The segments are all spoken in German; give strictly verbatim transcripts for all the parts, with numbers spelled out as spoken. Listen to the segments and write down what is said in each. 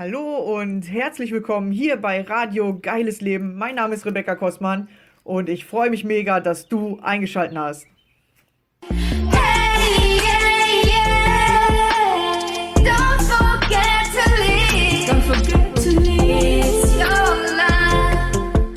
Hallo und herzlich willkommen hier bei Radio Geiles Leben. Mein Name ist Rebecca Kostmann und ich freue mich mega, dass du eingeschaltet hast. Hey, yeah, yeah. Don't forget to leave. Don't forget to leave your life.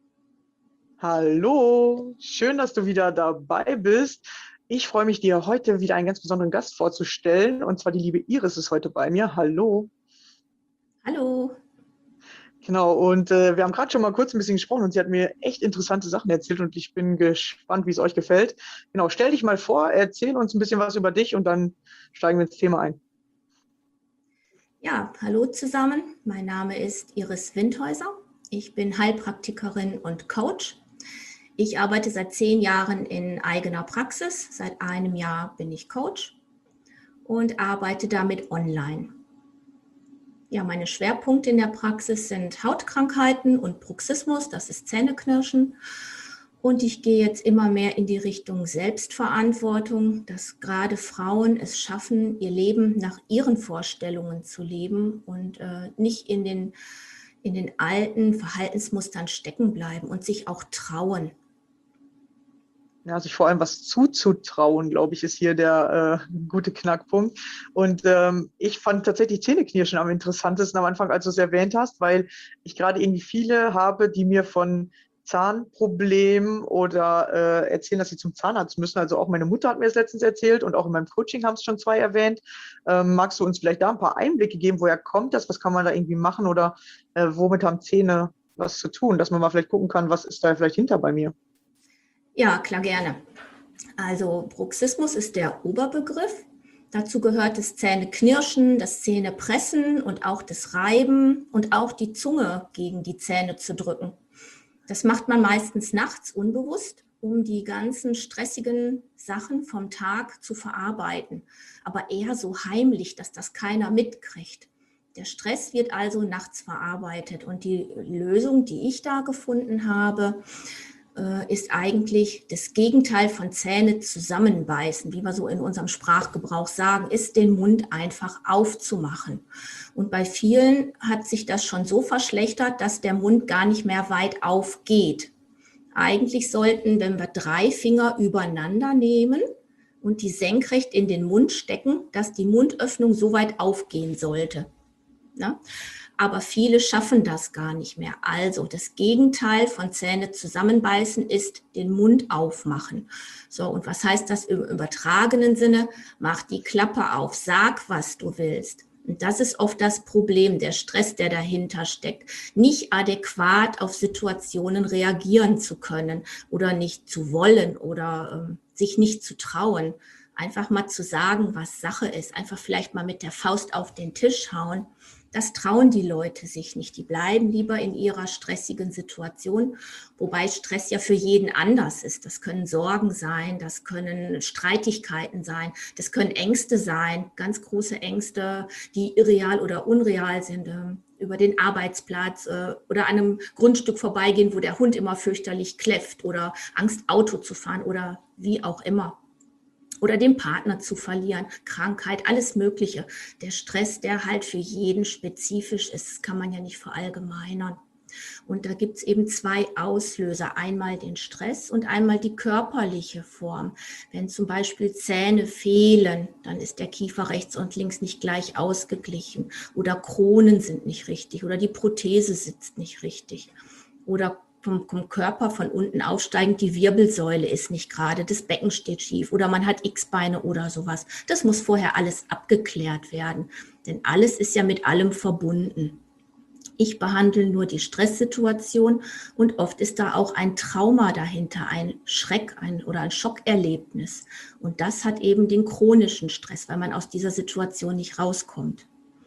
Hallo, schön, dass du wieder dabei bist. Ich freue mich, dir heute wieder einen ganz besonderen Gast vorzustellen. Und zwar die liebe Iris ist heute bei mir. Hallo. Hallo. Genau, und äh, wir haben gerade schon mal kurz ein bisschen gesprochen und sie hat mir echt interessante Sachen erzählt und ich bin gespannt, wie es euch gefällt. Genau, stell dich mal vor, erzähl uns ein bisschen was über dich und dann steigen wir ins Thema ein. Ja, hallo zusammen. Mein Name ist Iris Windhäuser. Ich bin Heilpraktikerin und Coach. Ich arbeite seit zehn Jahren in eigener Praxis. Seit einem Jahr bin ich Coach und arbeite damit online. Ja, meine Schwerpunkte in der Praxis sind Hautkrankheiten und Bruxismus, das ist Zähneknirschen. Und ich gehe jetzt immer mehr in die Richtung Selbstverantwortung, dass gerade Frauen es schaffen, ihr Leben nach ihren Vorstellungen zu leben und äh, nicht in den, in den alten Verhaltensmustern stecken bleiben und sich auch trauen. Ja, sich vor allem was zuzutrauen, glaube ich, ist hier der äh, gute Knackpunkt. Und ähm, ich fand tatsächlich Zähneknirschen am interessantesten am Anfang, als du es erwähnt hast, weil ich gerade irgendwie viele habe, die mir von Zahnproblemen oder äh, erzählen, dass sie zum Zahnarzt müssen. Also auch meine Mutter hat mir das letztens erzählt und auch in meinem Coaching haben es schon zwei erwähnt. Ähm, magst du uns vielleicht da ein paar Einblicke geben, woher kommt das? Was kann man da irgendwie machen oder äh, womit haben Zähne was zu tun, dass man mal vielleicht gucken kann, was ist da vielleicht hinter bei mir? Ja, klar, gerne. Also Bruxismus ist der Oberbegriff. Dazu gehört das Zähneknirschen, das Zähnepressen und auch das Reiben und auch die Zunge gegen die Zähne zu drücken. Das macht man meistens nachts unbewusst, um die ganzen stressigen Sachen vom Tag zu verarbeiten. Aber eher so heimlich, dass das keiner mitkriegt. Der Stress wird also nachts verarbeitet. Und die Lösung, die ich da gefunden habe, ist eigentlich das Gegenteil von Zähne zusammenbeißen, wie wir so in unserem Sprachgebrauch sagen, ist den Mund einfach aufzumachen. Und bei vielen hat sich das schon so verschlechtert, dass der Mund gar nicht mehr weit aufgeht. Eigentlich sollten, wenn wir drei Finger übereinander nehmen und die senkrecht in den Mund stecken, dass die Mundöffnung so weit aufgehen sollte. Ja? Aber viele schaffen das gar nicht mehr. Also das Gegenteil von Zähne zusammenbeißen ist den Mund aufmachen. So, und was heißt das im übertragenen Sinne? Mach die Klappe auf, sag, was du willst. Und das ist oft das Problem, der Stress, der dahinter steckt. Nicht adäquat auf Situationen reagieren zu können oder nicht zu wollen oder äh, sich nicht zu trauen. Einfach mal zu sagen, was Sache ist. Einfach vielleicht mal mit der Faust auf den Tisch hauen. Das trauen die Leute sich nicht. Die bleiben lieber in ihrer stressigen Situation, wobei Stress ja für jeden anders ist. Das können Sorgen sein, das können Streitigkeiten sein, das können Ängste sein, ganz große Ängste, die irreal oder unreal sind, über den Arbeitsplatz oder an einem Grundstück vorbeigehen, wo der Hund immer fürchterlich kläfft oder Angst, Auto zu fahren oder wie auch immer. Oder den Partner zu verlieren, Krankheit, alles Mögliche. Der Stress, der halt für jeden spezifisch ist, kann man ja nicht verallgemeinern. Und da gibt es eben zwei Auslöser. Einmal den Stress und einmal die körperliche Form. Wenn zum Beispiel Zähne fehlen, dann ist der Kiefer rechts und links nicht gleich ausgeglichen. Oder Kronen sind nicht richtig oder die Prothese sitzt nicht richtig. Oder Vom, vom Körper von unten aufsteigend, die Wirbelsäule ist nicht gerade, das Becken steht schief oder man hat X-Beine oder sowas. Das muss vorher alles abgeklärt werden, denn alles ist ja mit allem verbunden. Ich behandle nur die Stresssituation und oft ist da auch ein Trauma dahinter, ein Schreck ein, oder ein Schockerlebnis. Und das hat eben den chronischen Stress, weil man aus dieser Situation nicht rauskommt.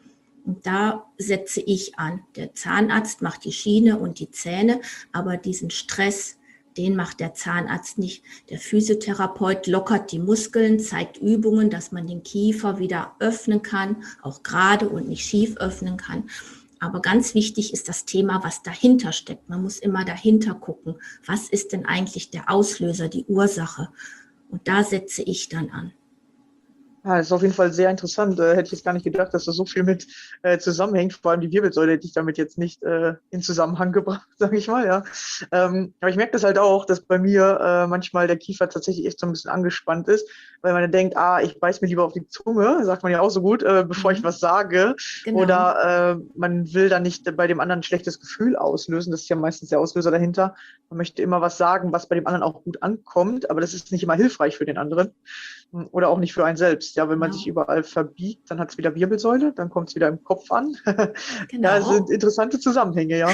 Und da setze ich an. Der Zahnarzt macht die Schiene und die Zähne, aber diesen Stress, den macht der Zahnarzt nicht. Der Physiotherapeut lockert die Muskeln, zeigt Übungen, dass man den Kiefer wieder öffnen kann, auch gerade und nicht schief öffnen kann. Aber ganz wichtig ist das Thema, was dahinter steckt. Man muss immer dahinter gucken, was ist denn eigentlich der Auslöser, die Ursache? Und da setze ich dann an. Ja, das ist auf jeden Fall sehr interessant. Äh, hätte ich jetzt gar nicht gedacht, dass da so viel mit äh, zusammenhängt. Vor allem die Wirbelsäule hätte ich damit jetzt nicht äh, in Zusammenhang gebracht, sage ich mal, ja. Ähm, aber ich merke das halt auch, dass bei mir äh, manchmal der Kiefer tatsächlich echt so ein bisschen angespannt ist, weil man dann denkt, ah, ich beiß mir lieber auf die Zunge, sagt man ja auch so gut, äh, bevor ich Mhm. was sage. Genau, Oder äh, man will dann nicht bei dem anderen ein schlechtes Gefühl auslösen. Das ist ja meistens der Auslöser dahinter. Man möchte immer was sagen, was bei dem anderen auch gut ankommt, aber das ist nicht immer hilfreich für den anderen. Oder auch nicht für einen selbst. Ja, wenn man sich genau, überall verbiegt, dann hat es wieder Wirbelsäule, dann kommt es wieder im Kopf an. Ja, es sind genau. interessante Zusammenhänge, ja.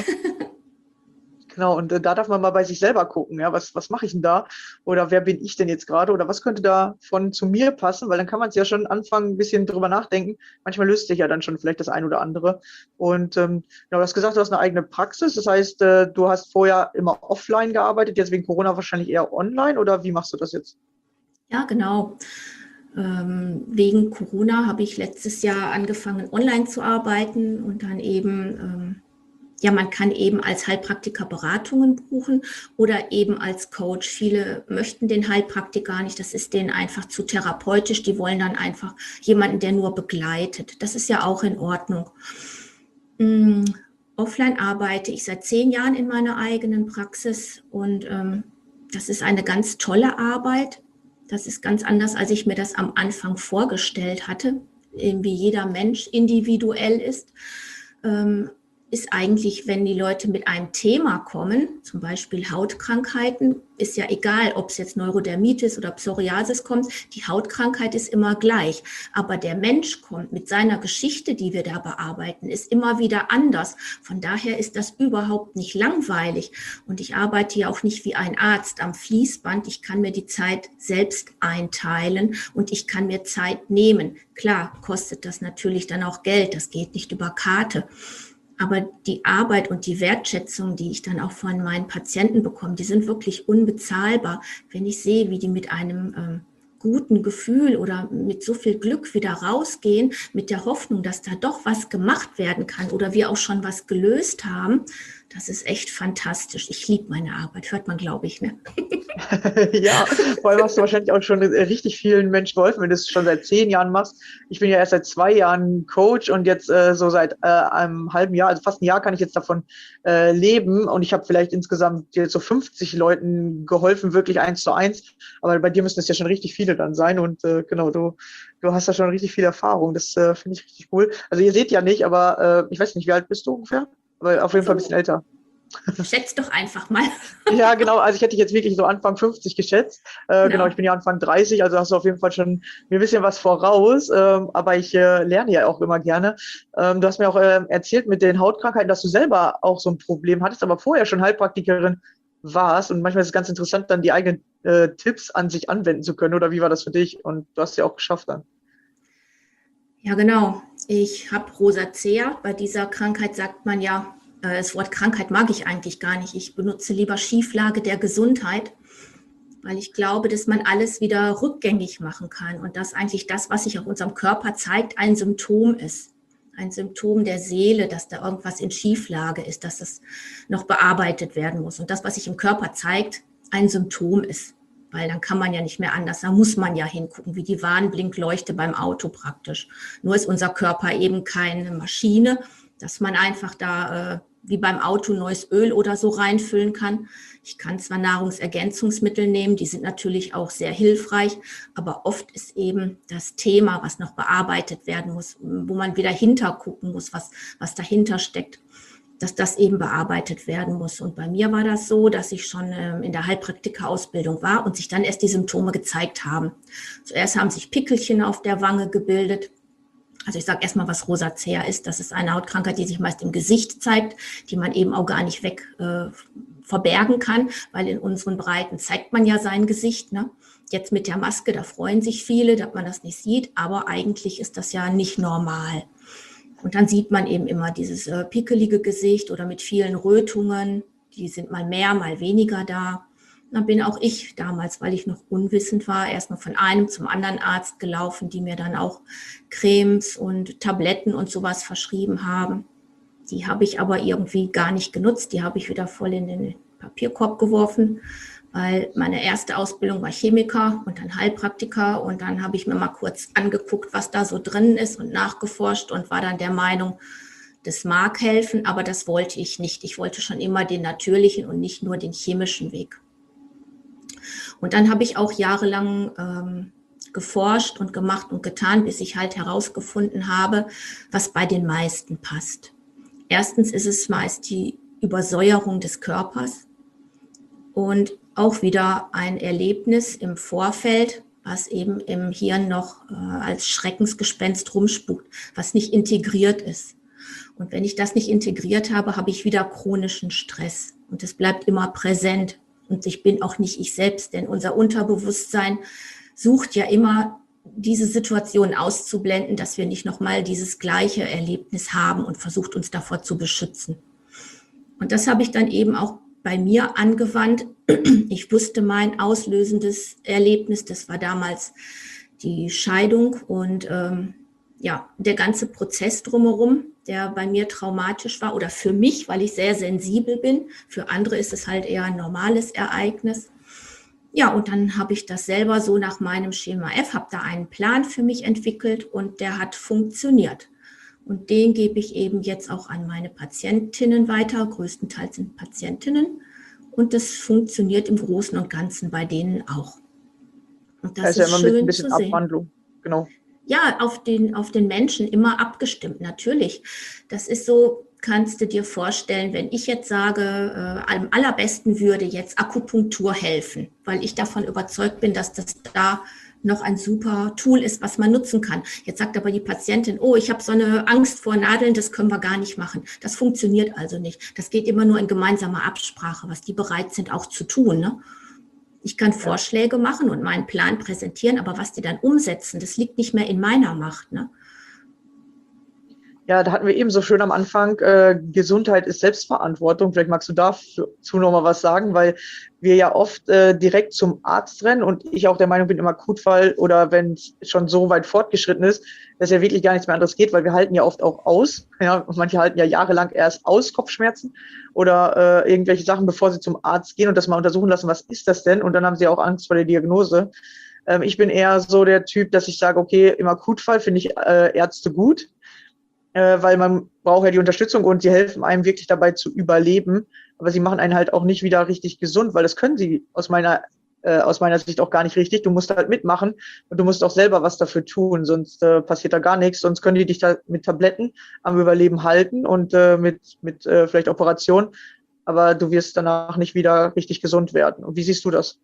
Genau, und äh, da darf man mal bei sich selber gucken, ja, was, was mache ich denn da? Oder wer bin ich denn jetzt gerade? Oder was könnte da von zu mir passen? Weil dann kann man es ja schon anfangen, ein bisschen drüber nachdenken. Manchmal löst sich ja dann schon vielleicht das ein oder andere. Und ähm, ja, du hast gesagt, du hast eine eigene Praxis. Das heißt, äh, du hast vorher immer offline gearbeitet, jetzt wegen Corona wahrscheinlich eher online, oder wie machst du das jetzt? Ja, genau. Ähm, wegen Corona habe ich letztes Jahr angefangen, online zu arbeiten und dann eben, ähm, ja, man kann eben als Heilpraktiker Beratungen buchen oder eben als Coach. Viele möchten den Heilpraktiker gar nicht, das ist denen einfach zu therapeutisch. Die wollen dann einfach jemanden, der nur begleitet. Das ist ja auch in Ordnung. Mm, Offline arbeite ich seit zehn Jahren in meiner eigenen Praxis und ähm, das ist eine ganz tolle Arbeit. Das ist ganz anders, als ich mir das am Anfang vorgestellt hatte, wie jeder Mensch individuell ist. Ähm, ist eigentlich, wenn die Leute mit einem Thema kommen, zum Beispiel Hautkrankheiten, ist ja egal, ob es jetzt Neurodermitis oder Psoriasis kommt, die Hautkrankheit ist immer gleich. Aber der Mensch kommt mit seiner Geschichte, die wir da bearbeiten, ist immer wieder anders. Von daher ist das überhaupt nicht langweilig. Und ich arbeite ja auch nicht wie ein Arzt am Fließband. Ich kann mir die Zeit selbst einteilen und ich kann mir Zeit nehmen. Klar, kostet das natürlich dann auch Geld. Das geht nicht über Karte. Aber die Arbeit und die Wertschätzung, die ich dann auch von meinen Patienten bekomme, die sind wirklich unbezahlbar. Wenn ich sehe, wie die mit einem ähm, guten Gefühl oder mit so viel Glück wieder rausgehen, mit der Hoffnung, dass da doch was gemacht werden kann oder wir auch schon was gelöst haben, das ist echt fantastisch. Ich liebe meine Arbeit, hört man, glaube ich, ne? Ja, vor allem hast du wahrscheinlich auch schon richtig vielen Menschen geholfen, wenn du es schon seit zehn Jahren machst. Ich bin ja erst seit zwei Jahren Coach und jetzt äh, so seit äh, einem halben Jahr, also fast ein Jahr kann ich jetzt davon äh, leben, und ich habe vielleicht insgesamt jetzt so fünfzig Leuten geholfen, wirklich eins zu eins. Aber bei dir müssen es ja schon richtig viele dann sein, und äh, genau, du, du hast da schon richtig viel Erfahrung. Das äh, finde ich richtig cool. Also ihr seht ja nicht, aber äh, ich weiß nicht, wie alt bist du ungefähr? Aber auf jeden Fall ein bisschen älter. Schätz doch einfach mal. Ja, genau. Also ich hätte jetzt wirklich so Anfang fünfzig geschätzt. Äh, genau. Genau. Ich bin ja Anfang dreißig, also hast du auf jeden Fall schon mir ein bisschen was voraus. Ähm, aber ich äh, lerne ja auch immer gerne. Ähm, du hast mir auch äh, erzählt mit den Hautkrankheiten, dass du selber auch so ein Problem hattest, aber vorher schon Heilpraktikerin warst. Und manchmal ist es ganz interessant, dann die eigenen äh, Tipps an sich anwenden zu können. Oder wie war das für dich? Und du hast es ja auch geschafft dann. Ja, genau. Ich habe Rosacea. Bei dieser Krankheit sagt man ja, äh, das Wort Krankheit mag ich eigentlich gar nicht. Ich benutze lieber Schieflage der Gesundheit, weil ich glaube, dass man alles wieder rückgängig machen kann und dass eigentlich das, was sich auf unserem Körper zeigt, ein Symptom ist. Ein Symptom der Seele, dass da irgendwas in Schieflage ist, dass das noch bearbeitet werden muss. Und das, was sich im Körper zeigt, ein Symptom ist. Weil dann kann man ja nicht mehr anders, da muss man ja hingucken, wie die Warnblinkleuchte beim Auto praktisch. Nur ist unser Körper eben keine Maschine, dass man einfach da äh, wie beim Auto neues Öl oder so reinfüllen kann. Ich kann zwar Nahrungsergänzungsmittel nehmen, die sind natürlich auch sehr hilfreich, aber oft ist eben das Thema, was noch bearbeitet werden muss, wo man wieder hintergucken muss, was, was dahinter steckt, dass das eben bearbeitet werden muss. Und bei mir war das so, dass ich schon ähm, in der Heilpraktika-Ausbildung war und sich dann erst die Symptome gezeigt haben. Zuerst haben sich Pickelchen auf der Wange gebildet. Also ich sage erstmal, was Rosacea ist. Das ist eine Hautkrankheit, die sich meist im Gesicht zeigt, die man eben auch gar nicht weg äh, verbergen kann, weil in unseren Breiten zeigt man ja sein Gesicht, ne? Jetzt mit der Maske, da freuen sich viele, dass man das nicht sieht, aber eigentlich ist das ja nicht normal. Und dann sieht man eben immer dieses äh, pickelige Gesicht oder mit vielen Rötungen, die sind mal mehr, mal weniger da. Dann bin auch ich damals, weil ich noch unwissend war, erstmal von einem zum anderen Arzt gelaufen, die mir dann auch Cremes und Tabletten und sowas verschrieben haben. Die habe ich aber irgendwie gar nicht genutzt, die habe ich wieder voll in den Papierkorb geworfen, weil meine erste Ausbildung war Chemiker und dann Heilpraktiker und dann habe ich mir mal kurz angeguckt, was da so drin ist und nachgeforscht und war dann der Meinung, das mag helfen, aber das wollte ich nicht. Ich wollte schon immer den natürlichen und nicht nur den chemischen Weg. Und dann habe ich auch jahrelang ähm, geforscht und gemacht und getan, bis ich halt herausgefunden habe, was bei den meisten passt. Erstens ist es meist die Übersäuerung des Körpers und auch wieder ein Erlebnis im Vorfeld, was eben im Hirn noch äh, als Schreckensgespenst rumspukt, was nicht integriert ist. Und wenn ich das nicht integriert habe, habe ich wieder chronischen Stress und es bleibt immer präsent. Und ich bin auch nicht ich selbst, denn unser Unterbewusstsein sucht ja immer diese Situation auszublenden, dass wir nicht nochmal dieses gleiche Erlebnis haben und versucht uns davor zu beschützen. Und das habe ich dann eben auch bei mir angewandt. Ich wusste, mein auslösendes Erlebnis, das war damals die Scheidung und ähm, ja, der ganze Prozess drumherum, der bei mir traumatisch war oder für mich, weil ich sehr sensibel bin. Für andere ist es halt eher ein normales Ereignis. Ja, und dann habe ich das selber so nach meinem Schema F, habe da einen Plan für mich entwickelt und der hat funktioniert. Und den gebe ich eben jetzt auch an meine Patientinnen weiter. Größtenteils sind Patientinnen. Und das funktioniert im Großen und Ganzen bei denen auch. Und das, das ist ja immer schön mit ein bisschen Abwandlung. Genau. Ja, auf den, auf den Menschen immer abgestimmt, natürlich. Das ist so, kannst du dir vorstellen, wenn ich jetzt sage, äh, am allerbesten würde jetzt Akupunktur helfen, weil ich davon überzeugt bin, dass das da noch ein super Tool ist, was man nutzen kann. Jetzt sagt aber die Patientin, oh, ich habe so eine Angst vor Nadeln, das können wir gar nicht machen. Das funktioniert also nicht. Das geht immer nur in gemeinsamer Absprache, was die bereit sind auch zu tun, ne? Ich kann Vorschläge machen und meinen Plan präsentieren, aber was die dann umsetzen, das liegt nicht mehr in meiner Macht, ne? Ja, da hatten wir eben so schön am Anfang, äh, Gesundheit ist Selbstverantwortung. Vielleicht magst du dazu noch mal was sagen, weil wir ja oft äh, direkt zum Arzt rennen und ich auch der Meinung bin, im Akutfall oder wenn es schon so weit fortgeschritten ist, dass ja wirklich gar nichts mehr anderes geht, weil wir halten ja oft auch aus. Ja, und manche halten ja jahrelang erst aus Kopfschmerzen oder äh, irgendwelche Sachen, bevor sie zum Arzt gehen und das mal untersuchen lassen, was ist das denn? Und dann haben sie auch Angst vor der Diagnose. Ähm, ich bin eher so der Typ, dass ich sage, okay, im Akutfall finde ich äh, Ärzte gut, weil man braucht ja die Unterstützung und sie helfen einem wirklich dabei zu überleben. Aber sie machen einen halt auch nicht wieder richtig gesund, weil das können sie aus meiner, äh, aus meiner Sicht auch gar nicht richtig. Du musst halt mitmachen und du musst auch selber was dafür tun, sonst äh, passiert da gar nichts. Sonst können die dich da mit Tabletten am Überleben halten und äh, mit, mit äh, vielleicht Operationen. Aber du wirst danach nicht wieder richtig gesund werden. Und wie siehst du das?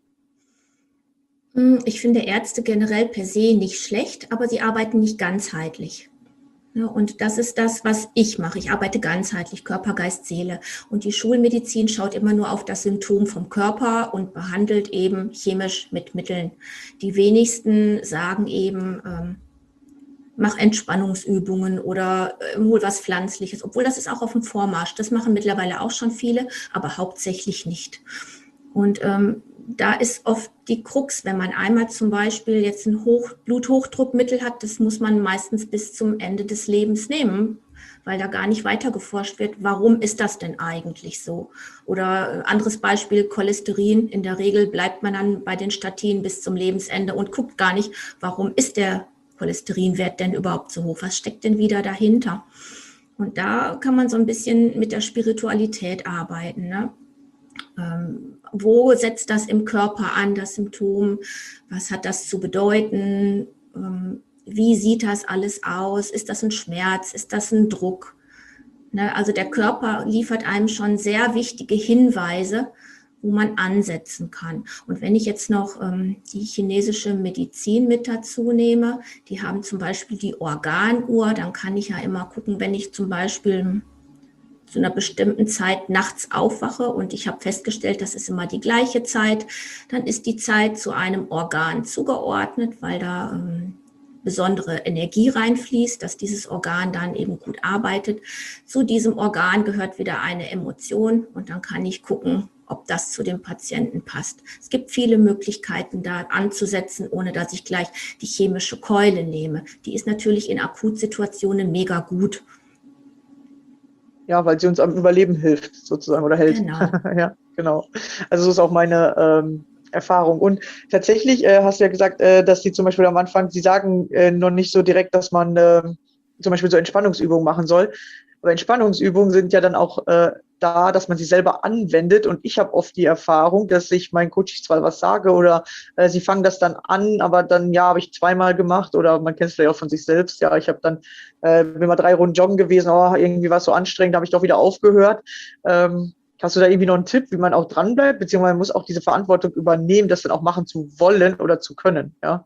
Ich finde Ärzte generell per se nicht schlecht, aber sie arbeiten nicht ganzheitlich. Ja, und das ist das, was ich mache. Ich arbeite ganzheitlich, Körper, Geist, Seele. Und die Schulmedizin schaut immer nur auf das Symptom vom Körper und behandelt eben chemisch mit Mitteln. Die wenigsten sagen eben, ähm, mach Entspannungsübungen oder äh, hol was Pflanzliches. Obwohl das ist auch auf dem Vormarsch. Das machen mittlerweile auch schon viele, aber hauptsächlich nicht. Und ähm, da ist oft die Krux, wenn man einmal zum Beispiel jetzt ein Hoch Bluthochdruckmittel hat, das muss man meistens bis zum Ende des Lebens nehmen, weil da gar nicht weiter geforscht wird, warum ist das denn eigentlich so? Oder anderes Beispiel, Cholesterin. In der Regel bleibt man dann bei den Statinen bis zum Lebensende und guckt gar nicht, warum ist der Cholesterinwert denn überhaupt so hoch? Was steckt denn wieder dahinter? Und da kann man so ein bisschen mit der Spiritualität arbeiten, ne? Ähm, wo setzt das im Körper an, das Symptom? Was hat das zu bedeuten? Ähm, wie sieht das alles aus? Ist das ein Schmerz? Ist das ein Druck? Ne, also der Körper liefert einem schon sehr wichtige Hinweise, wo man ansetzen kann. Und wenn ich jetzt noch ähm, die chinesische Medizin mit dazu nehme, die haben zum Beispiel die Organuhr, dann kann ich ja immer gucken, wenn ich zum Beispiel zu einer bestimmten Zeit nachts aufwache und ich habe festgestellt, das ist immer die gleiche Zeit, dann ist die Zeit zu einem Organ zugeordnet, weil da ähm, besondere Energie reinfließt, dass dieses Organ dann eben gut arbeitet. Zu diesem Organ gehört wieder eine Emotion und dann kann ich gucken, ob das zu dem Patienten passt. Es gibt viele Möglichkeiten, da anzusetzen, ohne dass ich gleich die chemische Keule nehme. Die ist natürlich in Akutsituationen mega gut. Ja, weil sie uns am Überleben hilft, sozusagen, oder hält. Genau. Ja. Genau. Also so ist auch meine ähm, Erfahrung. Und tatsächlich äh, hast du ja gesagt, äh, dass die zum Beispiel am Anfang, sie sagen äh, noch nicht so direkt, dass man äh, zum Beispiel so Entspannungsübungen machen soll. Aber Entspannungsübungen sind ja dann auch äh, da, dass man sie selber anwendet. Und ich habe oft die Erfahrung, dass ich meinen Coaches zwar was sage oder äh, sie fangen das dann an, aber dann, ja, habe ich zweimal gemacht oder man kennt es vielleicht auch von sich selbst. Ja, ich habe dann, äh, bin mal drei Runden joggen gewesen, oh, irgendwie war es so anstrengend, habe ich doch wieder aufgehört. Ähm, Hast du da irgendwie noch einen Tipp, wie man auch dranbleibt, beziehungsweise man muss auch diese Verantwortung übernehmen, das dann auch machen zu wollen oder zu können, ja?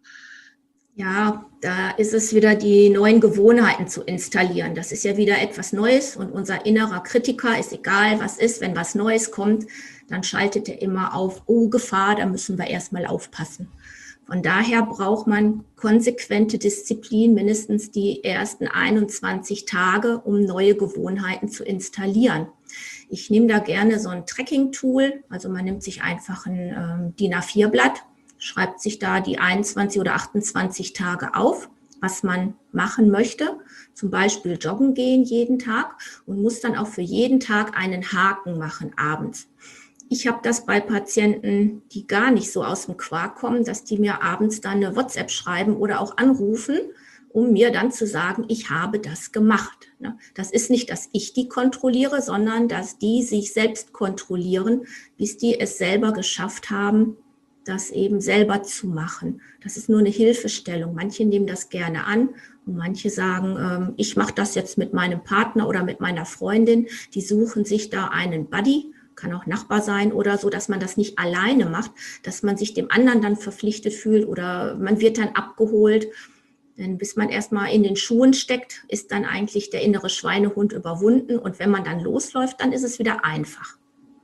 Ja, da ist es wieder, die neuen Gewohnheiten zu installieren. Das ist ja wieder etwas Neues und unser innerer Kritiker ist egal, was ist, wenn was Neues kommt, dann schaltet er immer auf, oh Gefahr, da müssen wir erstmal aufpassen. Von daher braucht man konsequente Disziplin, mindestens die ersten einundzwanzig Tage, um neue Gewohnheiten zu installieren. Ich nehme da gerne so ein Tracking-Tool, also man nimmt sich einfach ein ähm, D I N A vier Blatt, schreibt sich da die einundzwanzig oder achtundzwanzig Tage auf, was man machen möchte, zum Beispiel joggen gehen jeden Tag und muss dann auch für jeden Tag einen Haken machen abends. Ich habe das bei Patienten, die gar nicht so aus dem Quark kommen, dass die mir abends dann eine WhatsApp schreiben oder auch anrufen, um mir dann zu sagen, ich habe das gemacht. Das ist nicht, dass ich die kontrolliere, sondern dass die sich selbst kontrollieren, bis die es selber geschafft haben, das eben selber zu machen. Das ist nur eine Hilfestellung. Manche nehmen das gerne an und manche sagen, ich mache das jetzt mit meinem Partner oder mit meiner Freundin. Die suchen sich da einen Buddy, kann auch Nachbar sein oder so, dass man das nicht alleine macht, dass man sich dem anderen dann verpflichtet fühlt oder man wird dann abgeholt. Denn bis man erstmal in den Schuhen steckt, ist dann eigentlich der innere Schweinehund überwunden. Und wenn man dann losläuft, dann ist es wieder einfach.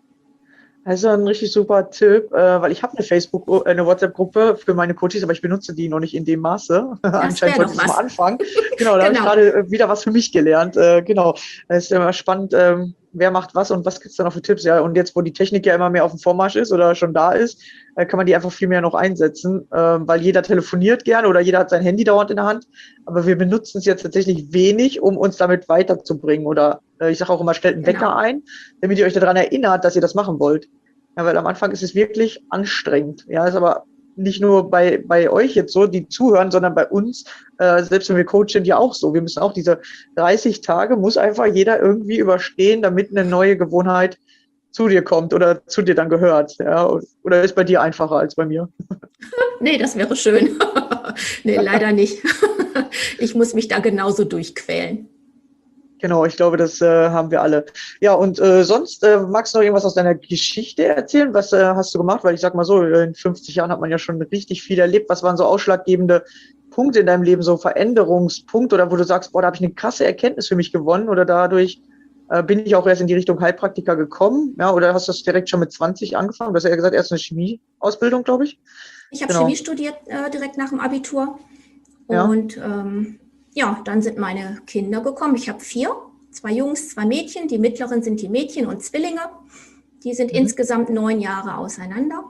Also ein richtig super Tipp, äh, weil ich habe eine Facebook, eine WhatsApp-Gruppe für meine Coaches, aber ich benutze die noch nicht in dem Maße. Anscheinend sollte ich mal anfangen. Genau, da genau. habe ich gerade wieder was für mich gelernt. Äh, genau, es ist immer spannend, ähm, wer macht was und was gibt es da noch für Tipps. Ja, und jetzt, wo die Technik ja immer mehr auf dem Vormarsch ist oder schon da ist, äh, kann man die einfach viel mehr noch einsetzen, äh, weil jeder telefoniert gerne oder jeder hat sein Handy dauernd in der Hand. Aber wir benutzen es jetzt tatsächlich wenig, um uns damit weiterzubringen. Oder äh, ich sage auch immer, stellt einen genau. Wecker ein, damit ihr euch daran erinnert, dass ihr das machen wollt. Ja, weil am Anfang ist es wirklich anstrengend. Ja, ist aber nicht nur bei, bei euch jetzt so, die zuhören, sondern bei uns, äh, selbst wenn wir Coach sind, ja auch so. Wir müssen auch diese dreißig Tage, muss einfach jeder irgendwie überstehen, damit eine neue Gewohnheit zu dir kommt oder zu dir dann gehört. Ja, oder ist bei dir einfacher als bei mir? Nee, das wäre schön. Nee, leider nicht. Ich muss mich da genauso durchquälen. Genau, ich glaube, das äh, haben wir alle. Ja, und äh, sonst, äh, magst du noch irgendwas aus deiner Geschichte erzählen? Was äh, hast du gemacht? Weil ich sag mal so, in fünfzig Jahren hat man ja schon richtig viel erlebt. Was waren so ausschlaggebende Punkte in deinem Leben, so Veränderungspunkte oder wo du sagst, boah, da habe ich eine krasse Erkenntnis für mich gewonnen oder dadurch äh, bin ich auch erst in die Richtung Heilpraktiker gekommen? Ja, oder hast du das direkt schon mit zwanzig angefangen? Du hast ja gesagt, erst eine Chemieausbildung, glaube ich. Ich habe genau. Chemie studiert äh, direkt nach dem Abitur und ja. Ähm, Ja, dann sind meine Kinder gekommen. Ich habe vier, zwei Jungs, zwei Mädchen. Die mittleren sind die Mädchen und Zwillinge. Die sind mhm. insgesamt neun Jahre auseinander.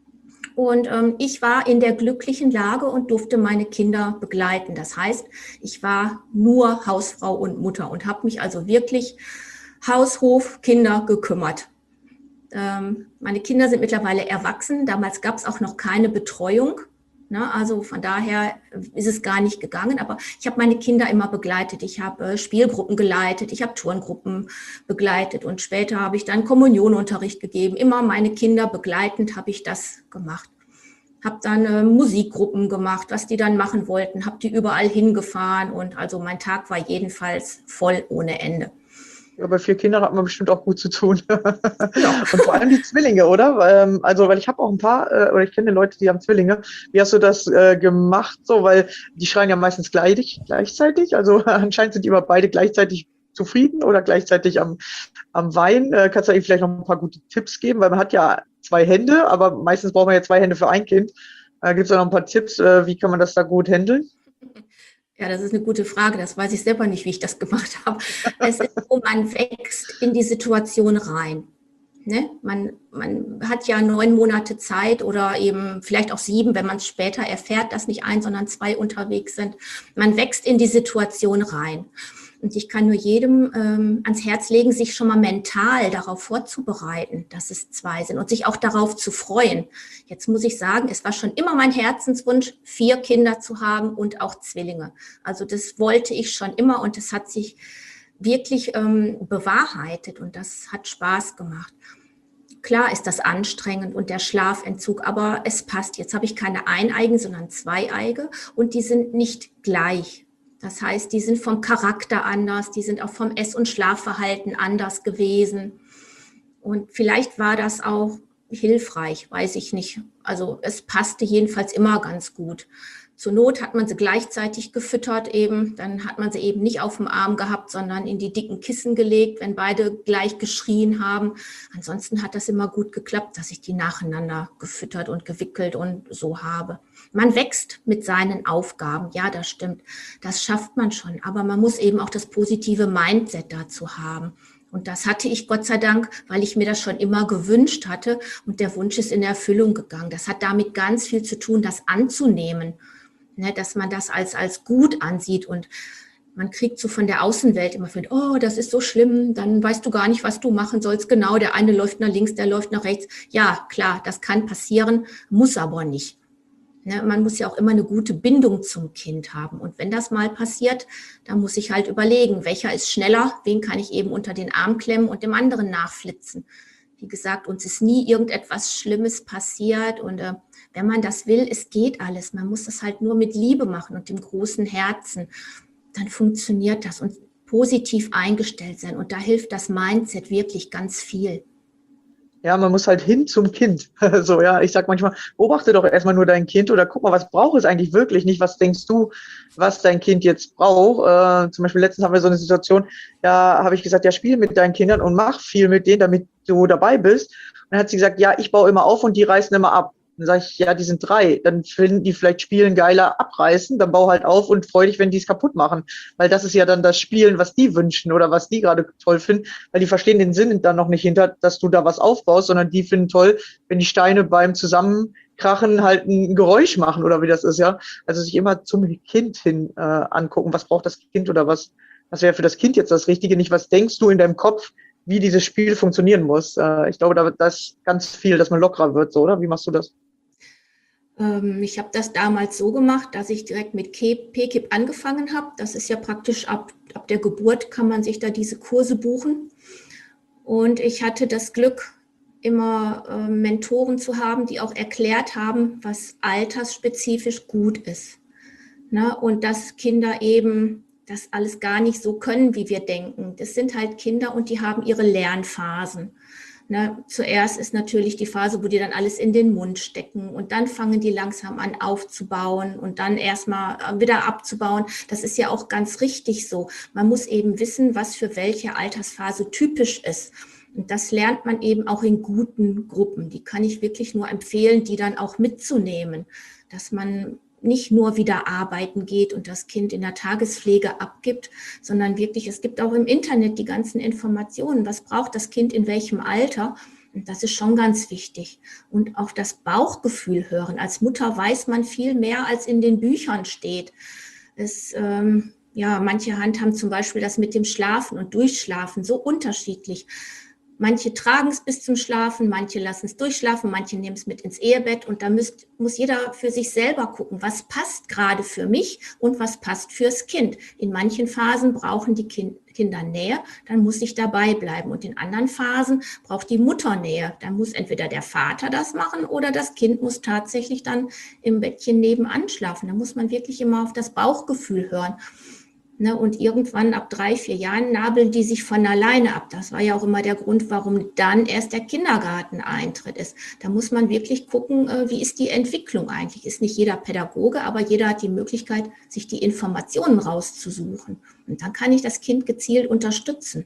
Und ähm, ich war in der glücklichen Lage und durfte meine Kinder begleiten. Das heißt, ich war nur Hausfrau und Mutter und habe mich also wirklich Haus, Hof, Kinder gekümmert. Ähm, meine Kinder sind mittlerweile erwachsen. Damals gab es auch noch keine Betreuung. Ne, also von daher ist es gar nicht gegangen, aber ich habe meine Kinder immer begleitet. Ich habe äh, Spielgruppen geleitet, ich habe Turngruppen begleitet und später habe ich dann Kommunionunterricht gegeben. Immer meine Kinder begleitend habe ich das gemacht. Habe dann äh, Musikgruppen gemacht, was die dann machen wollten, habe die überall hingefahren und also mein Tag war jedenfalls voll ohne Ende. Ja, bei vier Kindern hat man bestimmt auch gut zu tun. Ja. Und vor allem die Zwillinge, oder? Also, weil ich habe auch ein paar, oder ich kenne Leute, die haben Zwillinge. Wie hast du das äh, gemacht? So, weil die schreien ja meistens gleich, gleichzeitig. Also anscheinend sind die immer beide gleichzeitig zufrieden oder gleichzeitig am, am Weinen. Äh, kannst du ihnen vielleicht noch ein paar gute Tipps geben? Weil man hat ja zwei Hände, aber meistens braucht man ja zwei Hände für ein Kind. Äh, Gibt es da noch ein paar Tipps? Äh, wie kann man das da gut handeln? Ja, das ist eine gute Frage. Das weiß ich selber nicht, wie ich das gemacht habe. Es ist so, man wächst in die Situation rein. Ne? Man, man hat ja neun Monate Zeit oder eben vielleicht auch sieben, wenn man es später erfährt, dass nicht ein, sondern zwei unterwegs sind. Man wächst in die Situation rein. Und ich kann nur jedem ähm, ans Herz legen, sich schon mal mental darauf vorzubereiten, dass es zwei sind und sich auch darauf zu freuen. Jetzt muss ich sagen, es war schon immer mein Herzenswunsch, vier Kinder zu haben und auch Zwillinge. Also das wollte ich schon immer und es hat sich wirklich ähm, bewahrheitet und das hat Spaß gemacht. Klar ist das anstrengend und der Schlafentzug, aber es passt. Jetzt habe ich keine Eineigen, sondern Zweieige und die sind nicht gleich. Das heißt, die sind vom Charakter anders, die sind auch vom Ess- und Schlafverhalten anders gewesen. Und vielleicht war das auch hilfreich, weiß ich nicht. Also es passte jedenfalls immer ganz gut. Zur Not hat man sie gleichzeitig gefüttert eben, dann hat man sie eben nicht auf dem Arm gehabt, sondern in die dicken Kissen gelegt, wenn beide gleich geschrien haben. Ansonsten hat das immer gut geklappt, dass ich die nacheinander gefüttert und gewickelt und so habe. Man wächst mit seinen Aufgaben, ja, das stimmt, das schafft man schon, aber man muss eben auch das positive Mindset dazu haben. Und das hatte ich Gott sei Dank, weil ich mir das schon immer gewünscht hatte und der Wunsch ist in Erfüllung gegangen. Das hat damit ganz viel zu tun, das anzunehmen. Ne, dass man das als, als gut ansieht und man kriegt so von der Außenwelt immer viel, oh, das ist so schlimm, dann weißt du gar nicht, was du machen sollst. Genau, der eine läuft nach links, der läuft nach rechts. Ja, klar, das kann passieren, muss aber nicht. Ne, man muss ja auch immer eine gute Bindung zum Kind haben und wenn das mal passiert, dann muss ich halt überlegen, welcher ist schneller, wen kann ich eben unter den Arm klemmen und dem anderen nachflitzen. Wie gesagt, uns ist nie irgendetwas Schlimmes passiert und äh, wenn man das will, es geht alles. Man muss das halt nur mit Liebe machen und dem großen Herzen. Dann funktioniert das und positiv eingestellt sein. Und da hilft das Mindset wirklich ganz viel. Ja, man muss halt hin zum Kind. So, ja, ich sag manchmal, beobachte doch erstmal nur dein Kind oder guck mal, was braucht es eigentlich wirklich? Nicht, was denkst du, was dein Kind jetzt braucht? Äh, zum Beispiel letztens haben wir so eine Situation, da habe ich gesagt, ja, spiel mit deinen Kindern und mach viel mit denen, damit du dabei bist. Und dann hat sie gesagt, ja, ich baue immer auf und die reißen immer ab. Dann sage ich, ja, die sind drei. Dann finden die vielleicht Spielen geiler abreißen. Dann bau halt auf und freu dich, wenn die es kaputt machen. Weil das ist ja dann das Spielen, was die wünschen oder was die gerade toll finden. Weil die verstehen den Sinn dann noch nicht hinter, dass du da was aufbaust, sondern die finden toll, wenn die Steine beim Zusammenkrachen halt ein Geräusch machen oder wie das ist, ja. Also sich immer zum Kind hin äh, angucken. Was braucht das Kind oder was, was wäre für das Kind jetzt das Richtige? Nicht, was denkst du in deinem Kopf, wie dieses Spiel funktionieren muss. Äh, ich glaube, da, da ist ganz viel, dass man lockerer wird, so, oder? Wie machst du das? Ich habe das damals so gemacht, dass ich direkt mit P K I P angefangen habe. Das ist ja praktisch ab, ab der Geburt kann man sich da diese Kurse buchen. Und ich hatte das Glück, immer äh, Mentoren zu haben, die auch erklärt haben, was altersspezifisch gut ist. Na, und dass Kinder eben das alles gar nicht so können, wie wir denken. Das sind halt Kinder und die haben ihre Lernphasen. Na, zuerst ist natürlich die Phase, wo die dann alles in den Mund stecken und dann fangen die langsam an aufzubauen und dann erstmal wieder abzubauen. Das ist ja auch ganz richtig so. Man muss eben wissen, was für welche Altersphase typisch ist. Und das lernt man eben auch in guten Gruppen. Die kann ich wirklich nur empfehlen, die dann auch mitzunehmen, dass man nicht nur wieder arbeiten geht und das Kind in der Tagespflege abgibt, sondern wirklich, es gibt auch im Internet die ganzen Informationen, was braucht das Kind in welchem Alter. Und das ist schon ganz wichtig. Und auch das Bauchgefühl hören. Als Mutter weiß man viel mehr, als in den Büchern steht. Es, ähm, ja, manche handhaben zum Beispiel das mit dem Schlafen und Durchschlafen so unterschiedlich. Manche tragen es bis zum Schlafen, manche lassen es durchschlafen, manche nehmen es mit ins Ehebett und da müsst, muss jeder für sich selber gucken, was passt gerade für mich und was passt fürs Kind. In manchen Phasen brauchen die kind, Kinder Nähe, dann muss ich dabei bleiben und in anderen Phasen braucht die Mutter Nähe. Dann muss entweder der Vater das machen oder das Kind muss tatsächlich dann im Bettchen nebenan schlafen. Da muss man wirklich immer auf das Bauchgefühl hören. Ne, und irgendwann ab drei, vier Jahren nabeln die sich von alleine ab. Das war ja auch immer der Grund, warum dann erst der Kindergarteneintritt ist. Da muss man wirklich gucken, wie ist die Entwicklung eigentlich. Ist nicht jeder Pädagoge, aber jeder hat die Möglichkeit, sich die Informationen rauszusuchen. Und dann kann ich das Kind gezielt unterstützen.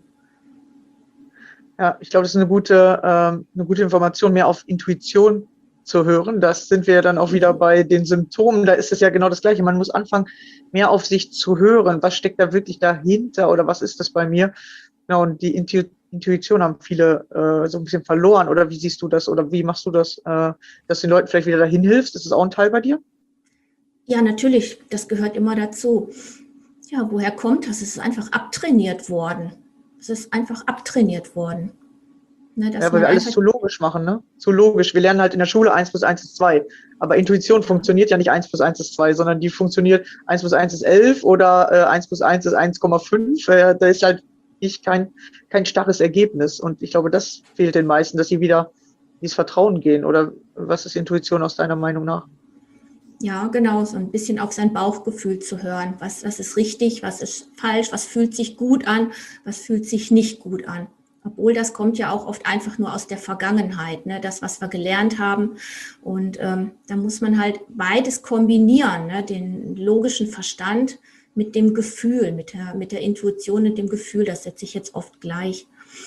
Ja, ich glaube, das ist eine gute, ähm, eine gute Information, mehr auf Intuition zu hören. Das sind wir dann auch wieder bei den Symptomen. Da ist es ja genau das Gleiche. Man muss anfangen, mehr auf sich zu hören. Was steckt da wirklich dahinter oder was ist das bei mir? Genau, und die Intu- Intuition haben viele äh, so ein bisschen verloren. Oder wie siehst du das? Oder wie machst du das, äh, dass du den Leuten vielleicht wieder dahin hilfst? Ist das auch ein Teil bei dir? Ja, natürlich. Das gehört immer dazu. Ja, woher kommt das? Es ist einfach abtrainiert worden. Es ist einfach abtrainiert worden. Ne, dass Ja, weil man wir alles einfach, zu logisch machen, ne? Zu logisch. Wir lernen halt in der Schule eins plus eins ist zwei. Aber Intuition funktioniert ja nicht eins plus eins ist zwei, sondern die funktioniert eins plus eins ist elf oder äh, eins plus eins ist eins Komma fünf. Äh, da ist halt nicht kein, kein starres Ergebnis. Und ich glaube, das fehlt den meisten, dass sie wieder ins Vertrauen gehen. Oder was ist Intuition aus deiner Meinung nach? ja, genau, so ein bisschen auf sein Bauchgefühl zu hören. Was, was ist richtig, was ist falsch, was fühlt sich gut an, was fühlt sich nicht gut an. Obwohl das kommt ja auch oft einfach nur aus der Vergangenheit, ne? Das, was wir gelernt haben. Und ähm, da muss man halt beides kombinieren, ne? Den logischen Verstand mit dem Gefühl, mit der, mit der Intuition und dem Gefühl, das setze ich jetzt oft gleich.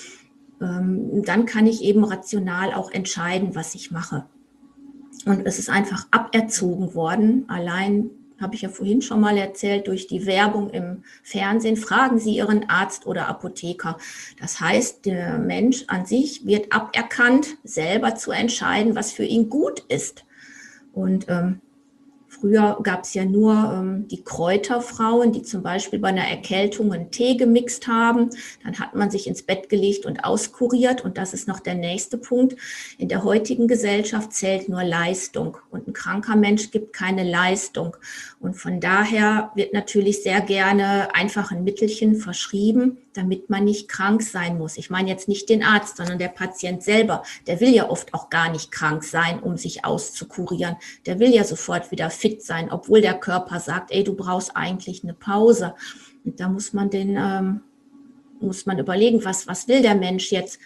Ähm, dann kann ich eben rational auch entscheiden, was ich mache. Und es ist einfach aberzogen worden, allein, habe ich ja vorhin schon mal erzählt, durch die Werbung im Fernsehen, fragen Sie Ihren Arzt oder Apotheker. Das heißt, der Mensch an sich wird aberkannt, selber zu entscheiden, was für ihn gut ist. Und ähm, früher gab es ja nur ähm, die Kräuterfrauen, die zum Beispiel bei einer Erkältung einen Tee gemixt haben. Dann hat man sich ins Bett gelegt und auskuriert. Und das ist noch der nächste Punkt. In der heutigen Gesellschaft zählt nur Leistung. Und ein kranker Mensch gibt keine Leistung. Und von daher wird natürlich sehr gerne einfach ein Mittelchen verschrieben, damit man nicht krank sein muss. Ich meine jetzt nicht den Arzt, sondern der Patient selber. Der will ja oft auch gar nicht krank sein, um sich auszukurieren. Der will ja sofort wieder fit sein, obwohl der Körper sagt, ey, du brauchst eigentlich eine Pause. Und da muss man den, ähm, muss man überlegen, was, was will der Mensch jetzt?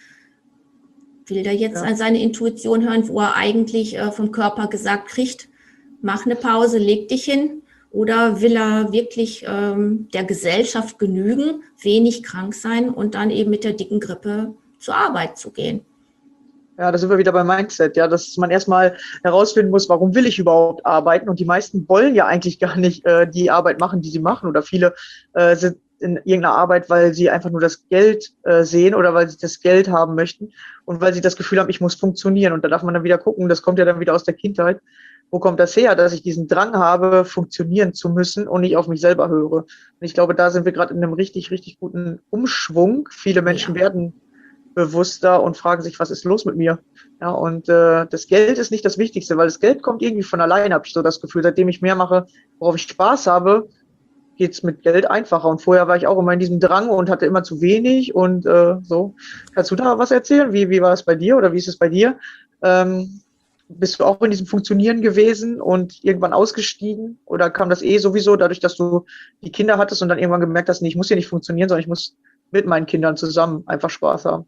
Will der jetzt Ja. seine Intuition hören, wo er eigentlich äh, vom Körper gesagt kriegt, mach eine Pause, leg dich hin? Oder will er wirklich ähm, der Gesellschaft genügen, wenig krank sein und dann eben mit der dicken Grippe zur Arbeit zu gehen? Ja, da sind wir wieder beim Mindset, ja, dass man erstmal herausfinden muss, warum will ich überhaupt arbeiten? Und die meisten wollen ja eigentlich gar nicht äh, die Arbeit machen, die sie machen. Oder viele äh, sind in irgendeiner Arbeit, weil sie einfach nur das Geld äh, sehen oder weil sie das Geld haben möchten und weil sie das Gefühl haben, ich muss funktionieren. Und da darf man dann wieder gucken, das kommt ja dann wieder aus der Kindheit. Wo kommt das her, dass ich diesen Drang habe, funktionieren zu müssen und nicht auf mich selber höre? Und ich glaube, da sind wir gerade in einem richtig, richtig guten Umschwung. Viele Menschen Ja. werden bewusster und fragen sich, was ist los mit mir? Ja, und äh, das Geld ist nicht das Wichtigste, weil das Geld kommt irgendwie von alleine, habe ich so das Gefühl. Seitdem ich mehr mache, worauf ich Spaß habe, geht's mit Geld einfacher. Und vorher war ich auch immer in diesem Drang und hatte immer zu wenig und äh, so. Kannst du da was erzählen? Wie, wie war es bei dir oder wie ist es bei dir? Ähm, bist du auch in diesem Funktionieren gewesen und irgendwann ausgestiegen? Oder kam das eh sowieso dadurch, dass du die Kinder hattest und dann irgendwann gemerkt hast, nee, ich muss hier nicht funktionieren, sondern ich muss mit meinen Kindern zusammen einfach Spaß haben?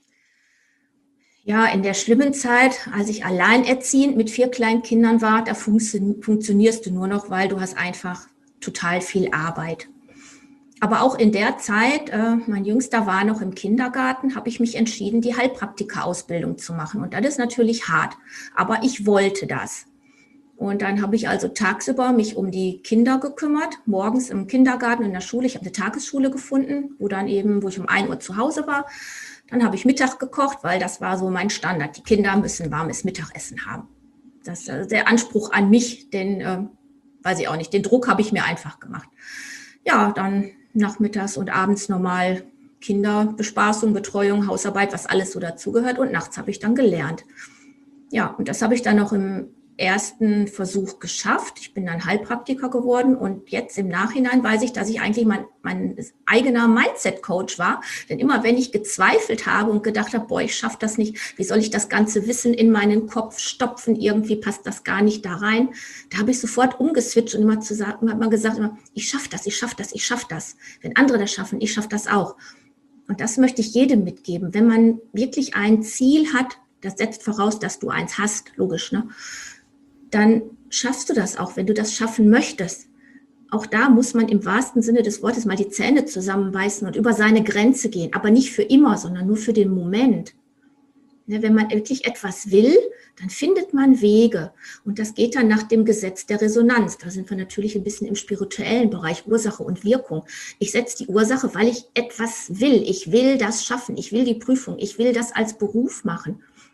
Ja, in der schlimmen Zeit, als ich alleinerziehend mit vier kleinen Kindern war, da funktio- funktionierst du nur noch, weil du hast einfach total viel Arbeit. Aber auch in der Zeit, äh, mein Jüngster war noch im Kindergarten, habe ich mich entschieden, die Heilpraktika-Ausbildung zu machen. Und das ist natürlich hart, aber ich wollte das. Und dann habe ich also tagsüber mich um die Kinder gekümmert, morgens im Kindergarten, in der Schule. Ich habe eine Tagesschule gefunden, wo dann eben, wo ich um ein Uhr zu Hause war. Dann habe ich Mittag gekocht, weil das war so mein Standard. Die Kinder müssen warmes Mittagessen haben. Das ist äh, der Anspruch an mich, den, äh, weiß ich auch nicht, den Druck habe ich mir einfach gemacht. Ja, dann nachmittags und abends normal Kinderbespaßung, Betreuung, Hausarbeit, was alles so dazugehört. Und nachts habe ich dann gelernt. Ja, und das habe ich dann noch im ersten Versuch geschafft. Ich bin dann Heilpraktiker geworden und jetzt im Nachhinein weiß ich, dass ich eigentlich mein, mein eigener Mindset-Coach war. Denn immer wenn ich gezweifelt habe und gedacht habe, boah, ich schaffe das nicht, wie soll ich das ganze Wissen in meinen Kopf stopfen, irgendwie passt das gar nicht da rein, da habe ich sofort umgeswitcht und immer zu sagen, hat man gesagt, immer, ich schaffe das, ich schaffe das, ich schaffe das. Wenn andere das schaffen, ich schaffe das auch. Und das möchte ich jedem mitgeben. Wenn man wirklich ein Ziel hat, das setzt voraus, dass du eins hast, logisch, ne? Dann schaffst du das auch, wenn du das schaffen möchtest. Auch da muss man im wahrsten Sinne des Wortes mal die Zähne zusammenbeißen und über seine Grenze gehen, aber nicht für immer, sondern nur für den Moment. Wenn man wirklich etwas will, dann findet man Wege und das geht dann nach dem Gesetz der Resonanz. Da sind wir natürlich ein bisschen im spirituellen Bereich, Ursache und Wirkung. Ich setze die Ursache, weil ich etwas will. Ich will das schaffen, ich will die Prüfung, ich will das als Beruf machen.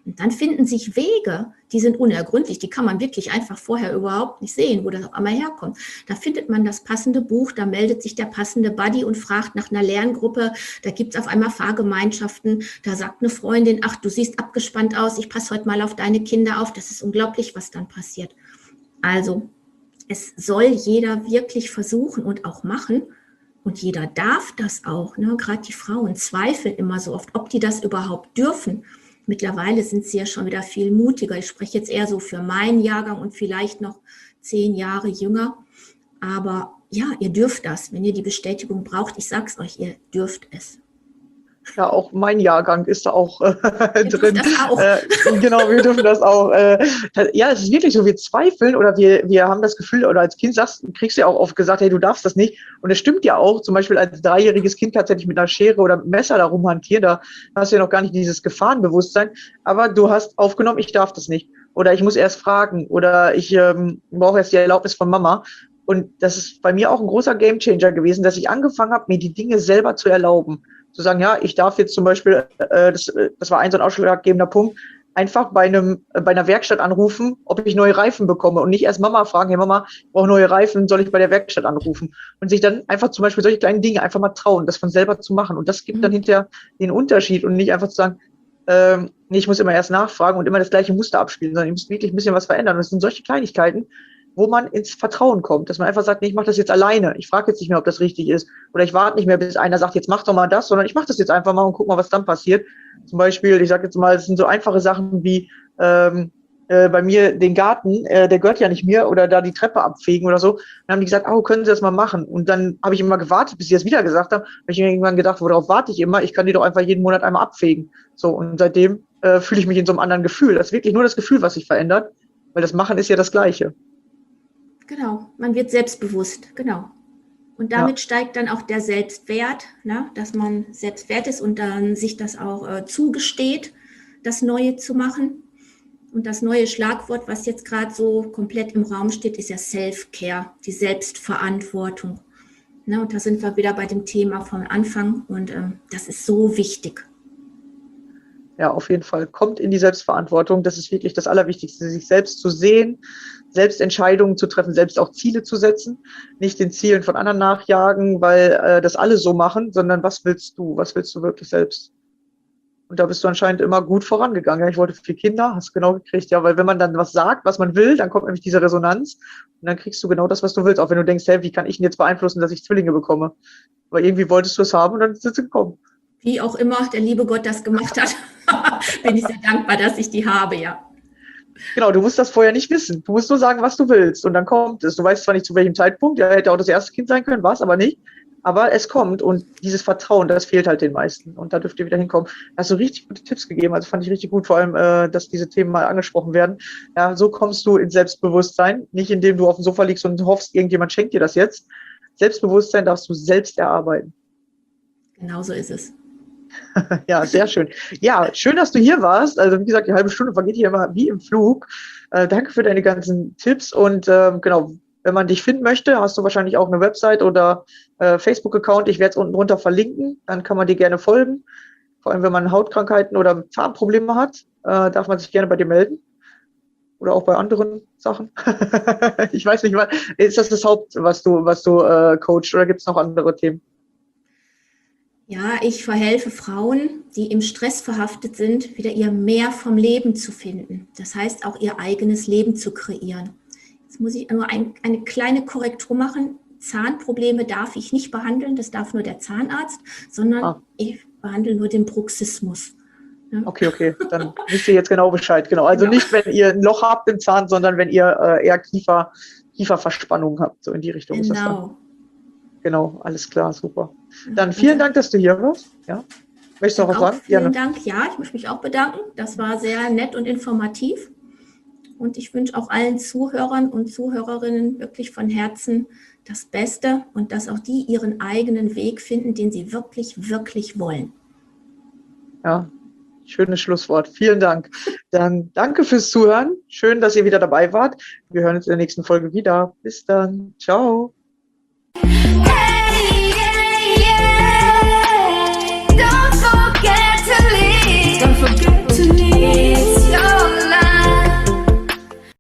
Und dann finden sich Wege, die sind unergründlich, die kann man wirklich einfach vorher überhaupt nicht sehen, wo das auf einmal herkommt. Da findet man das passende Buch, da meldet sich der passende Buddy und fragt nach einer Lerngruppe, da gibt es auf einmal Fahrgemeinschaften, da sagt eine Freundin, ach, du siehst abgespannt aus, ich passe heute mal auf deine Kinder auf, das ist unglaublich, was dann passiert. Also, es soll jeder wirklich versuchen und auch machen und jeder darf das auch, ne? Gerade die Frauen zweifeln immer so oft, ob die das überhaupt dürfen. Mittlerweile sind sie ja schon wieder viel mutiger. Ich spreche jetzt eher so für meinen Jahrgang und vielleicht noch zehn Jahre jünger. Aber ja, ihr dürft das, wenn ihr die Bestätigung braucht. Ich sage es euch, ihr dürft es. Ja, auch mein Jahrgang ist da auch äh, Ihr drin. dürft das auch. Äh, genau, wir dürfen das auch. Äh, ja, es ist wirklich so, wir zweifeln oder wir, wir haben das Gefühl, oder als Kind sagst, kriegst du ja auch oft gesagt, hey, du darfst das nicht. Und es stimmt ja auch, zum Beispiel als dreijähriges Kind kannst du ja nicht mit einer Schere oder mit einem Messer da rumhantieren, da hast du ja noch gar nicht dieses Gefahrenbewusstsein. Aber du hast aufgenommen, ich darf das nicht. Oder ich muss erst fragen oder ich ähm, brauche erst die Erlaubnis von Mama. Und das ist bei mir auch ein großer Gamechanger gewesen, dass ich angefangen habe, mir die Dinge selber zu erlauben. Zu sagen, ja, ich darf jetzt zum Beispiel, äh, das, das war ein so ein ausschlaggebender Punkt, einfach bei einem bei einer Werkstatt anrufen, ob ich neue Reifen bekomme und nicht erst Mama fragen, hey Mama, ich brauche neue Reifen, soll ich bei der Werkstatt anrufen? Und sich dann einfach zum Beispiel solche kleinen Dinge einfach mal trauen, das von selber zu machen. Und das gibt Mhm. dann hinterher den Unterschied und nicht einfach zu sagen, ähm, nee, ich muss immer erst nachfragen und immer das gleiche Muster abspielen, sondern ich muss wirklich ein bisschen was verändern. Und es sind solche Kleinigkeiten, wo man ins Vertrauen kommt, dass man einfach sagt, nee, ich mache das jetzt alleine. Ich frage jetzt nicht mehr, ob das richtig ist. Oder ich warte nicht mehr, bis einer sagt, jetzt mach doch mal das, sondern ich mache das jetzt einfach mal und guck mal, was dann passiert. Zum Beispiel, ich sage jetzt mal, es sind so einfache Sachen wie ähm, äh, bei mir den Garten, äh, der gehört ja nicht mir, oder da die Treppe abfegen oder so. Dann haben die gesagt, oh, können Sie das mal machen? Und dann habe ich immer gewartet, bis sie das wieder gesagt haben. Habe ich mir irgendwann gedacht, worauf warte ich immer? Ich kann die doch einfach jeden Monat einmal abfegen. So, und seitdem äh, fühle ich mich in so einem anderen Gefühl. Das ist wirklich nur das Gefühl, was sich verändert, weil das Machen ist ja das Gleiche. Genau, man wird selbstbewusst, genau. Und damit ja. steigt dann auch der Selbstwert, ne? Dass man selbstwert ist und dann sich das auch äh, zugesteht, das Neue zu machen. Und das neue Schlagwort, was jetzt gerade so komplett im Raum steht, ist ja Self-Care, die Selbstverantwortung. Ne? Und da sind wir wieder bei dem Thema vom Anfang und ähm, das ist so wichtig. Ja, auf jeden Fall. Kommt in die Selbstverantwortung. Das ist wirklich das Allerwichtigste, sich selbst zu sehen, selbst Entscheidungen zu treffen, selbst auch Ziele zu setzen. Nicht den Zielen von anderen nachjagen, weil äh, das alle so machen, sondern was willst du? Was willst du wirklich selbst? Und da bist du anscheinend immer gut vorangegangen. Ja, ich wollte vier Kinder, hast genau gekriegt. Ja, weil wenn man dann was sagt, was man will, dann kommt nämlich diese Resonanz und dann kriegst du genau das, was du willst. Auch wenn du denkst, hey, wie kann ich denn jetzt beeinflussen, dass ich Zwillinge bekomme? Aber irgendwie wolltest du es haben und dann ist es gekommen. Wie auch immer der liebe Gott das gemacht hat, bin ich sehr dankbar, dass ich die habe, ja. Genau, du musst das vorher nicht wissen. Du musst nur sagen, was du willst und dann kommt es. Du weißt zwar nicht, zu welchem Zeitpunkt, ja, hätte auch das erste Kind sein können, war es aber nicht. Aber es kommt und dieses Vertrauen, das fehlt halt den meisten. Und da dürft ihr wieder hinkommen. Da hast du richtig gute Tipps gegeben. Also fand ich richtig gut, vor allem, äh, dass diese Themen mal angesprochen werden. Ja, so kommst du ins Selbstbewusstsein. Nicht indem du auf dem Sofa liegst und hoffst, irgendjemand schenkt dir das jetzt. Selbstbewusstsein darfst du selbst erarbeiten. Genau so ist es. Ja, sehr schön. Ja, schön, dass du hier warst. Also wie gesagt, die halbe Stunde vergeht hier immer wie im Flug. Äh, danke für deine ganzen Tipps und ähm, genau, wenn man dich finden möchte, hast du wahrscheinlich auch eine Website oder äh, Facebook-Account. Ich werde es unten drunter verlinken. Dann kann man dir gerne folgen. Vor allem, wenn man Hautkrankheiten oder Zahnprobleme hat, äh, darf man sich gerne bei dir melden. Oder auch bei anderen Sachen. Ich weiß nicht, ist das das Haupt, was du, was du äh, coachst, oder gibt es noch andere Themen? Ja, ich verhelfe Frauen, die im Stress verhaftet sind, wieder ihr Mehr vom Leben zu finden. Das heißt, auch ihr eigenes Leben zu kreieren. Jetzt muss ich nur ein, eine kleine Korrektur machen. Zahnprobleme darf ich nicht behandeln, das darf nur der Zahnarzt, sondern ah. ich behandle nur den Bruxismus. Ja? Okay, okay, dann wisst ihr jetzt genau Bescheid. Genau. Also genau. Nicht, wenn ihr ein Loch habt im Zahn, sondern wenn ihr äh, eher Kiefer, Kieferverspannung habt, so in die Richtung. Genau. Ist das dann. Genau, alles klar, super. Dann vielen Dank, dass du hier warst. Ja. Möchtest du noch was sagen? Vielen Gerne. Dank. Ja, ich möchte mich auch bedanken. Das war sehr nett und informativ. Und ich wünsche auch allen Zuhörern und Zuhörerinnen wirklich von Herzen das Beste und dass auch die ihren eigenen Weg finden, den sie wirklich, wirklich wollen. Ja, schönes Schlusswort. Vielen Dank. Dann danke fürs Zuhören. Schön, dass ihr wieder dabei wart. Wir hören uns in der nächsten Folge wieder. Bis dann. Ciao. Hey!